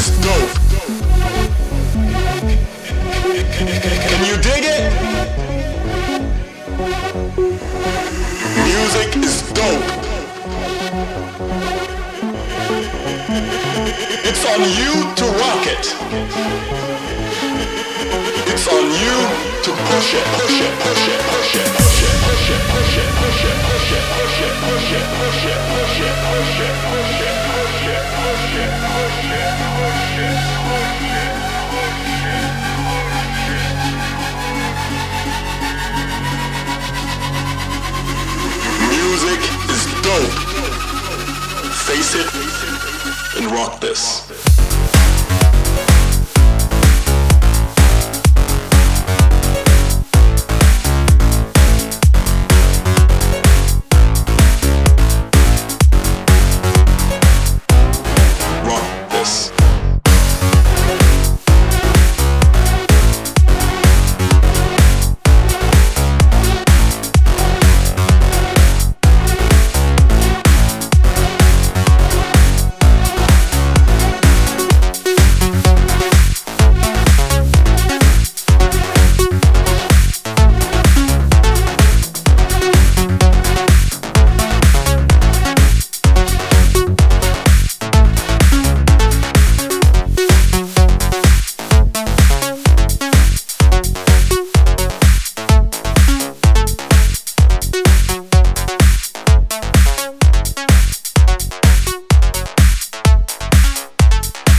is dope. Can you dig it? Music is dope. It's on you to rock it. It's on you to push it, push it, push it, push it, push it, push it, push it, push it, push it, push it, push it, push it, push it, push it, push it, push it, push it, push it, push it, Music is dope. Face it and rock this.